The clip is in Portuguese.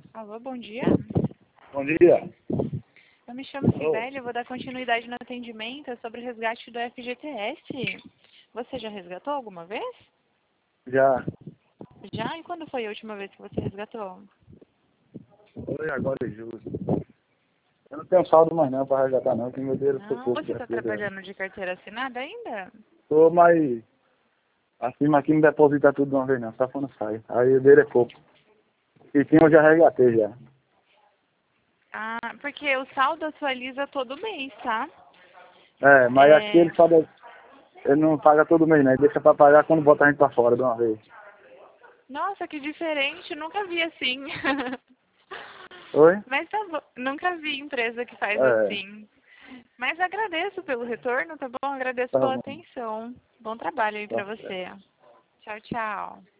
Alô, bom dia. Bom dia. Eu me chamo Sibeli, eu vou dar continuidade no atendimento sobre o resgate do FGTS. Você já resgatou alguma vez? Já. Já? E quando foi a última vez que você resgatou? Foi agora em julho. Eu não tenho saldo mais não para resgatar não, que meu dinheiro foi Não, pouco. você está trabalhando de carteira assinada ainda? Tô, mas acima aqui não deposita tudo de uma vez não, só quando sai. Aí o dinheiro é pouco. E tinha eu já resgatei já. Ah, porque o saldo atualiza todo mês, tá? É, mas aqui É... ele só ele não paga todo mês, né? Ele deixa pra pagar quando bota a gente pra fora de uma vez. Nossa, que diferente, nunca vi assim. Oi? Mas tá bom, nunca vi empresa que faz É, assim. Mas agradeço pelo retorno, tá bom? Agradeço tá pela bom. atenção. Bom trabalho aí Tá pra certo. você. Tchau, tchau.